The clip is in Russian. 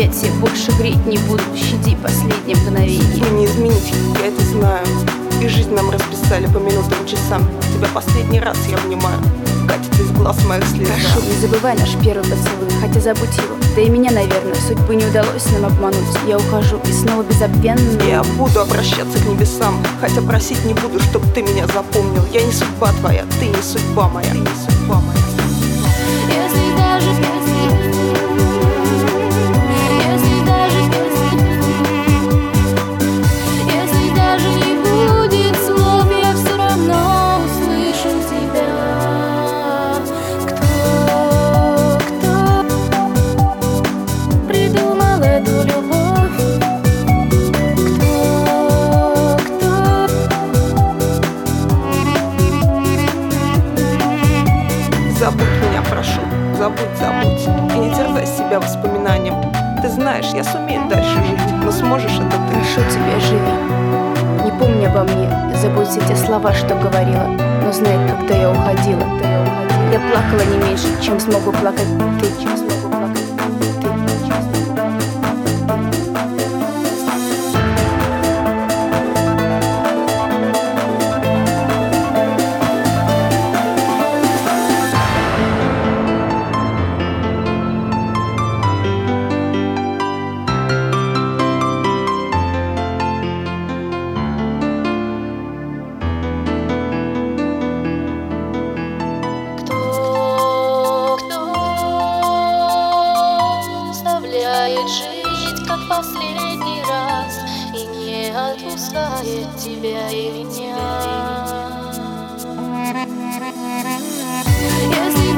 объятия больше греть не буду. Щади последнее мгновение. Судьбу не изменить, я это знаю. И жизнь нам расписали по минутам, часам. Тебя последний раз я обнимаю. Катится из глаз моих слез. Прошу, не забывай наш первый поцелуй, хотя забудь его. Да и меня, наверное, судьбы не удалось нам обмануть. Я ухожу и снова безобвенно. Я буду обращаться к небесам, хотя просить не буду, чтоб ты меня запомнил. Я не судьба твоя, ты не судьба моя. Ты не судьба моя. Если даже не будет слов, я все равно услышу тебя. Кто придумал эту любовь? Кто Забудь меня, прошу, забудь. И не терзай себя воспоминанием. Ты знаешь, я сумею дальше жить, но сможешь это ты? Прошу тебя, живи. Не помни обо мне, забудь все те слова, что говорила. Но знай, когда я уходила, я плакала не меньше, чем смогу плакать ты. жить как последний раз и не отпускает тебя и меня. Если